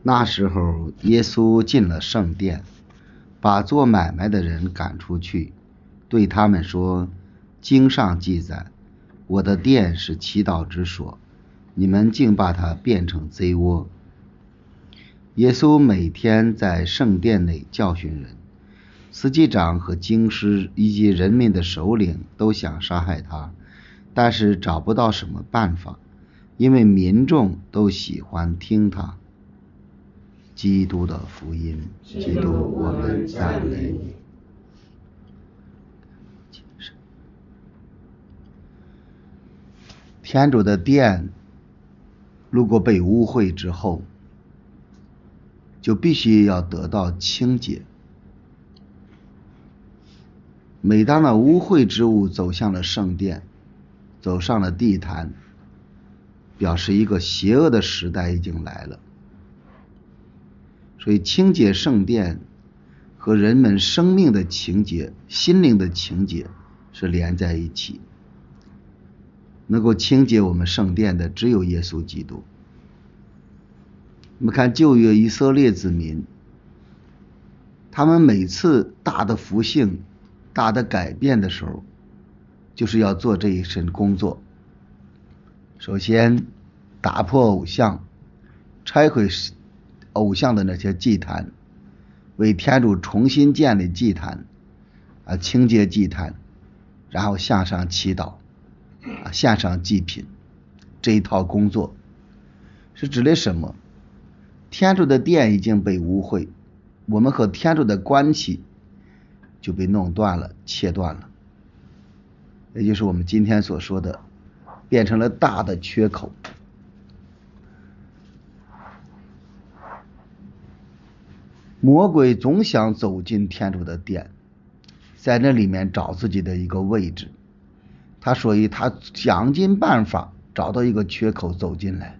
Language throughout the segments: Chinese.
那时候耶稣进了圣殿，把做买卖的人赶出去，对他们说，经上记载，我的殿是祈祷之所，你们竟把它变成贼窝。耶稣每天在圣殿内教训人，司祭长和经师以及人民的首领都想杀害他，但是找不到什么办法，因为民众都喜欢听他。基督的福音。 基督，我们赞美你。 天主的殿如果被污秽之后，就必须要得到清洁。每当那污秽之物走向了圣殿，走上了地坛，表示一个邪恶的时代已经来了。所以清洁圣殿和人们生命的情节、心灵的情节是连在一起。能够清洁我们圣殿的只有耶稣基督。我们看旧约以色列子民，他们每次大的复兴、大的改变的时候，就是要做这一身工作。首先打破偶像，拆毁偶像的那些祭坛，为天主重新建立祭坛，清洁祭坛，然后向上祈祷，献上祭品。这一套工作是指的什么？天主的殿已经被污秽，我们和天主的关系就被弄断了、切断了，也就是我们今天所说的变成了大的缺口。魔鬼总想走进天主的殿，在那里面找自己的一个位置，所以他想尽办法找到一个缺口走进来，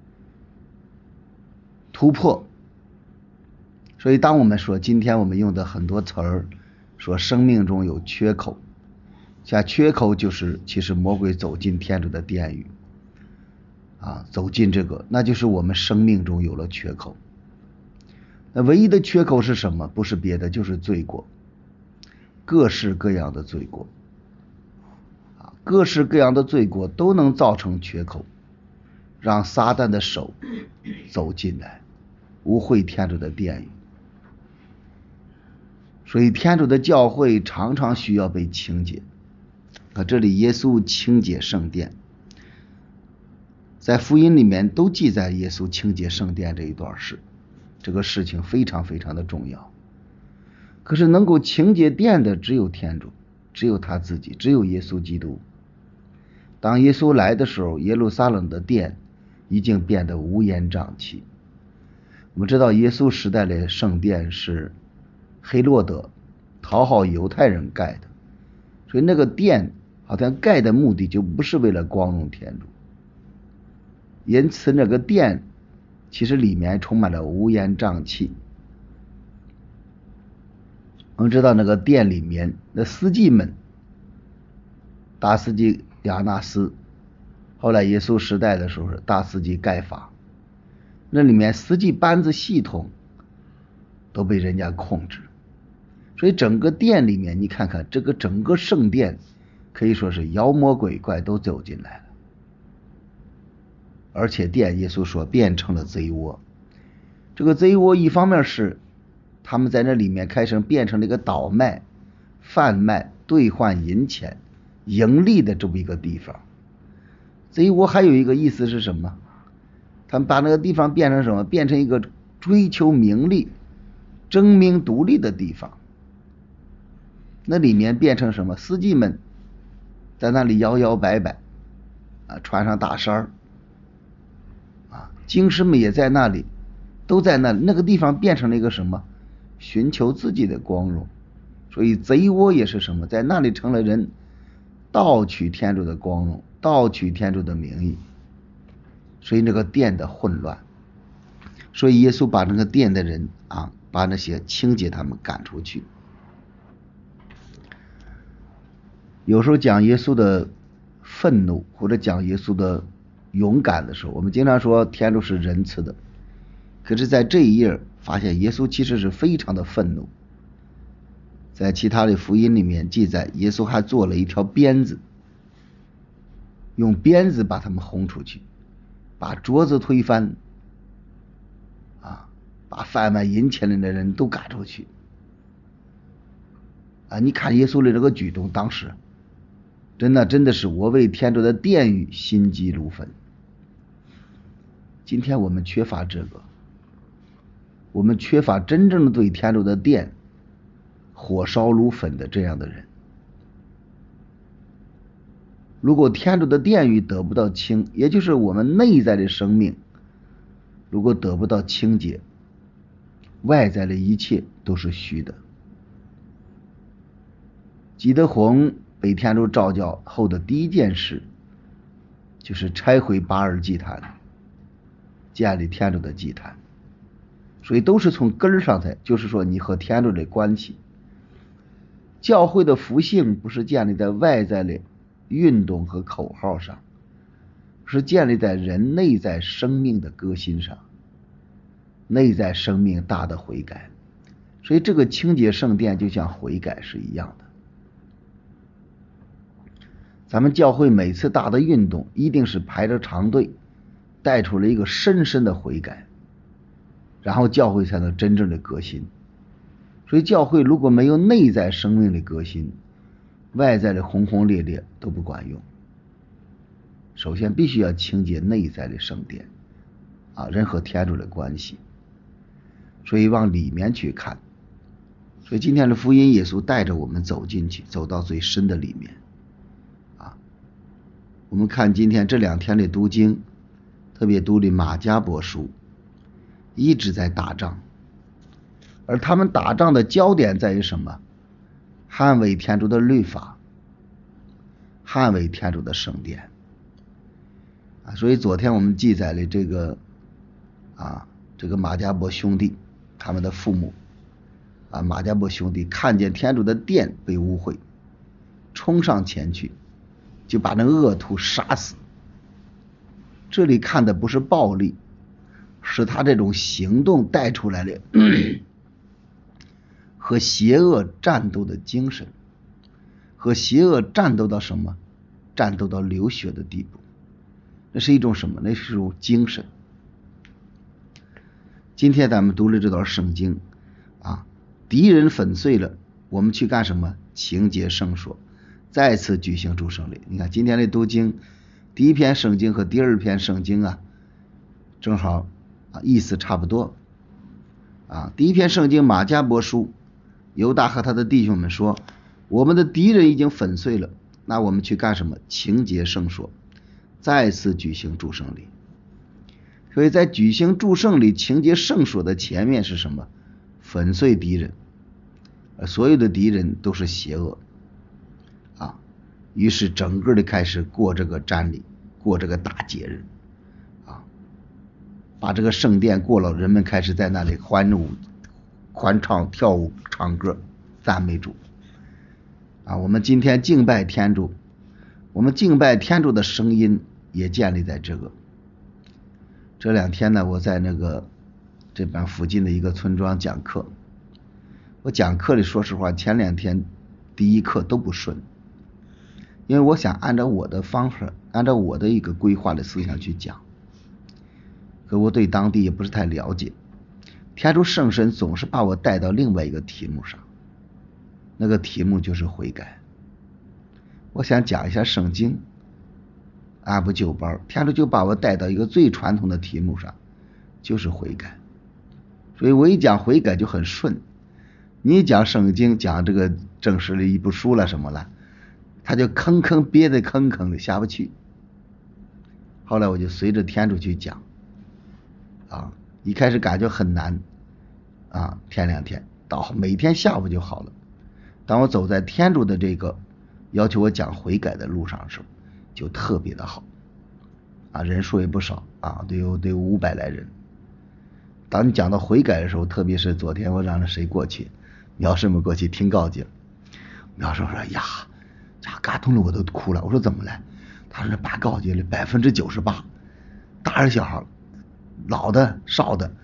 突破。所以当我们说今天我们用的很多词儿，说生命中有缺口，像缺口就是其实魔鬼走进天主的殿宇，走进这个，那就是我们生命中有了缺口。那唯一的缺口是什么？不是别的，就是罪过，各式各样的罪过，各式各样的罪过都能造成缺口，让撒旦的手走进来，污秽天主的殿宇。所以天主的教会常常需要被清洁。这里耶稣清洁圣殿，在福音里面都记载耶稣清洁圣殿这一段事，这个事情非常非常的重要。可是能够清洁殿的只有天主，只有他自己，只有耶稣基督。当耶稣来的时候，耶路撒冷的殿已经变得乌烟瘴气。我们知道耶稣时代的圣殿是黑落德讨好犹太人盖的，所以那个殿好像盖的目的就不是为了光荣天主，因此那个殿其实里面充满了乌烟瘴气。我们知道那个殿里面的司祭们，大司祭亚那斯，后来耶稣时代的时候是大司祭盖法，那里面司祭班子系统都被人家控制。所以整个殿里面你看看，这个整个圣殿可以说是妖魔鬼怪都走进来了，而且殿耶稣说变成了贼窝。这个贼窝一方面是他们在那里面开始变成了一个倒卖、贩卖、兑换银钱、盈利的这么一个地方。贼窝还有一个意思是什么？他们把那个地方变成什么？变成一个追求名利、争名独利的地方。那里面变成什么？司祭们在那里摇摇摆摆，穿上大衫，经师们也在那里，都在那里。那个地方变成了一个什么？寻求自己的光荣。所以贼窝也是什么？在那里成了人盗取天主的光荣，盗取天主的名义。所以那个殿的混乱，所以耶稣把那个殿的人把那些清洁他们赶出去。有时候讲耶稣的愤怒或者讲耶稣的勇敢的时候，我们经常说天主是仁慈的， 可是在这一页发现耶稣其实是非常的愤怒。在其他的福音里面记载，耶稣还做了一条鞭子，用鞭子把他们轰出去，把桌子推翻，把贩卖银钱的人都赶出去。你看耶稣的这个举动，当时真的是我为天主的殿宇心急如焚。今天我们缺乏这个，我们缺乏真正的对天主的殿火烧如焚的这样的人。如果天主的殿宇得不到清，也就是我们内在的生命如果得不到清洁，外在的一切都是虚的。吉德宏被天主召教后的第一件事就是拆毁巴尔祭坛，建立天主的祭坛。所以都是从根儿上才，就是说你和天主的关系。教会的福性不是建立在外在的运动和口号上，是建立在人内在生命的革新上，内在生命大的悔改。所以这个清洁圣殿就像悔改是一样的。咱们教会每次大的运动一定是排着长队，带出了一个深深的悔改，然后教会才能真正的革新。所以教会如果没有内在生命的革新，外在的轰轰烈烈都不管用。首先必须要清洁内在的圣殿，人和天主的关系。所以往里面去看。所以今天的福音，耶稣带着我们走进去，走到最深的里面。我们看今天这2天的读经，特别读的马加伯书，一直在打仗，而他们打仗的焦点在于什么？捍卫天主的律法，捍卫天主的圣殿。所以昨天我们记载了这个马加伯兄弟他们的父母，马加伯兄弟看见天主的殿被污秽，冲上前去就把那恶徒杀死。这里看的不是暴力，是他这种行动带出来的和邪恶战斗的精神，和邪恶战斗到什么？战斗到流血的地步。那是一种什么？那是一种精神。今天咱们读了这段圣经敌人粉碎了，我们去干什么？情节圣所，再次举行祝圣礼。你看今天的读经，第一篇圣经和第二篇圣经正好意思差不多。第一篇圣经马加伯书，犹大和他的弟兄们说，我们的敌人已经粉碎了，那我们去干什么？情节圣所，再次举行祝圣礼。所以在举行祝圣礼情节圣所的前面是什么？粉碎敌人，所有的敌人都是邪恶于是整个的开始过这个瞻礼，过这个大节日把这个圣殿过了，人们开始在那里欢唱跳舞唱歌赞美主我们今天敬拜天主，我们敬拜天主的声音也建立在这个。这2天呢，我在这边附近的一个村庄讲课。我讲课里说实话，前2天第一课都不顺，因为我想按照我的方法，按照我的一个规划的思想去讲，可我对当地也不是太了解。天主圣神总是把我带到另外一个题目上，那个题目就是悔改。我想讲一下圣经，按部就班，天主就把我带到一个最传统的题目上，就是悔改。所以我一讲悔改就很顺，你一讲圣经，讲这个正式的一部书了什么了，他就坑憋得坑的下不去。后来我就随着天主去讲一开始感觉很难前2天到每天下午就好了。当我走在天主的这个要求我讲悔改的路上的时候，就特别的好人数也不少得有500来人。当你讲到悔改的时候，特别是昨天我让谁过去，苗师母过去听告诫，苗师母说呀感动了我都哭了。我说怎么了？他说把告诫了98%，大人小孩，老的少的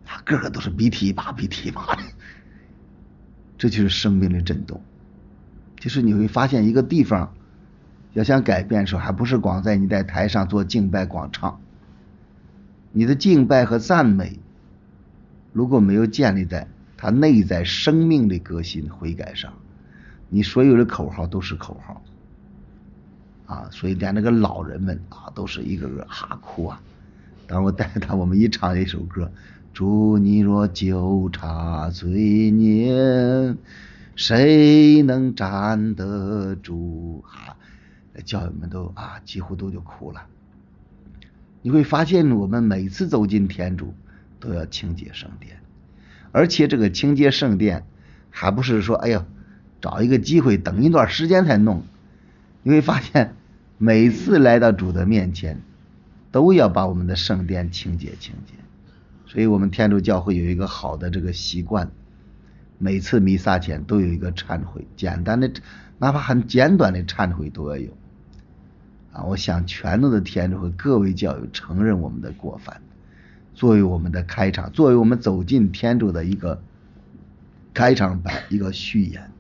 个个都是鼻涕一把鼻涕一把的，这就是生命的震动。就是你会发现一个地方要想改变的时候，还不是光在你在台上做敬拜广唱，你的敬拜和赞美如果没有建立在它内在生命的革新悔改上，你所有的口号都是口号啊。所以连那个老人们啊都是一个个哈哭啊。当我带他我们一唱一首歌，主你若纠察罪孽，谁能站得住啊？教友们都几乎都就哭了。你会发现我们每次走进天主都要清洁圣殿，而且这个清洁圣殿还不是说哎呀找一个机会等一段时间才弄。你会发现每次来到主的面前都要把我们的圣殿清洁清洁。所以我们天主教会有一个好的这个习惯，每次弥撒前都有一个忏悔，简单的哪怕很简短的忏悔都要有我想全都的天主和各位教友承认我们的过犯，作为我们的开场，作为我们走进天主的一个开场白，一个序言，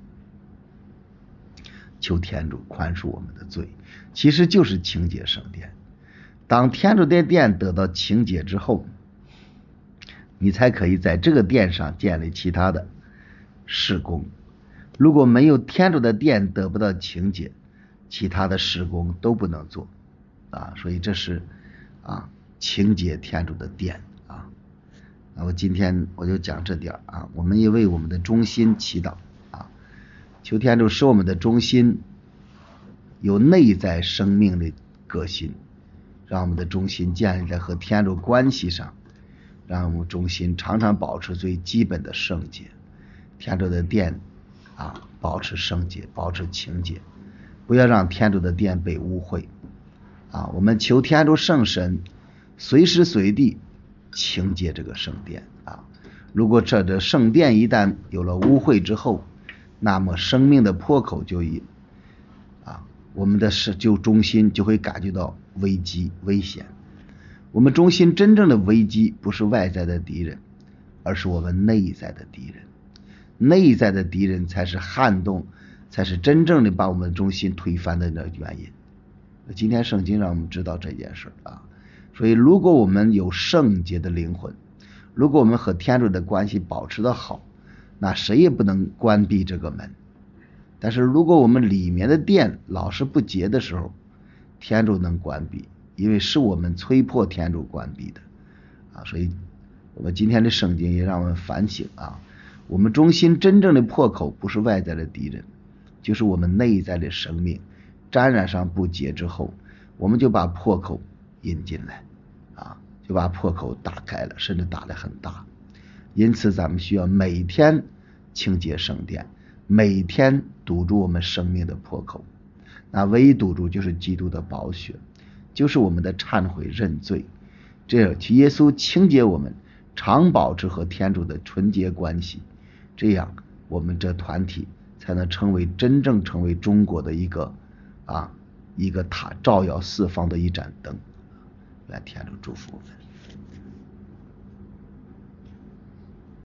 求天主宽恕我们的罪，其实就是清洁圣殿。当天主的殿得到清洁之后，你才可以在这个殿上建立其他的事工。如果没有天主的殿得不到清洁，其他的事工都不能做所以这是清洁天主的殿我今天我就讲这点我们也为我们的中心祈祷求天主使我们的中心有内在生命的革新，让我们的中心建立在和天主关系上，让我们中心常常保持最基本的圣洁，天主的殿保持圣洁，保持清洁，不要让天主的殿被污秽我们求天主圣神随时随地清洁这个圣殿如果这圣殿一旦有了污秽之后，那么生命的破口就我们的中心就会感觉到危机危险。我们中心真正的危机不是外在的敌人，而是我们内在的敌人。内在的敌人才是撼动，才是真正的把我们中心推翻的原因。今天圣经让我们知道这件事所以如果我们有圣洁的灵魂，如果我们和天主的关系保持得好，那谁也不能关闭这个门。但是如果我们里面的殿老是不洁的时候，天主能关闭，因为是我们催迫天主关闭的所以我们今天的圣经也让我们反省我们中心真正的破口不是外在的敌人，就是我们内在的生命沾染上不洁之后，我们就把破口引进来就把破口打开了，甚至打得很大。因此咱们需要每天清洁圣殿，每天堵住我们生命的破口。那唯一堵住就是基督的宝血，就是我们的忏悔认罪，这样耶稣清洁我们，常保持和天主的纯洁关系，这样我们这团体才能真正成为中国的一个照耀四方的一盏灯。愿天主祝福我们。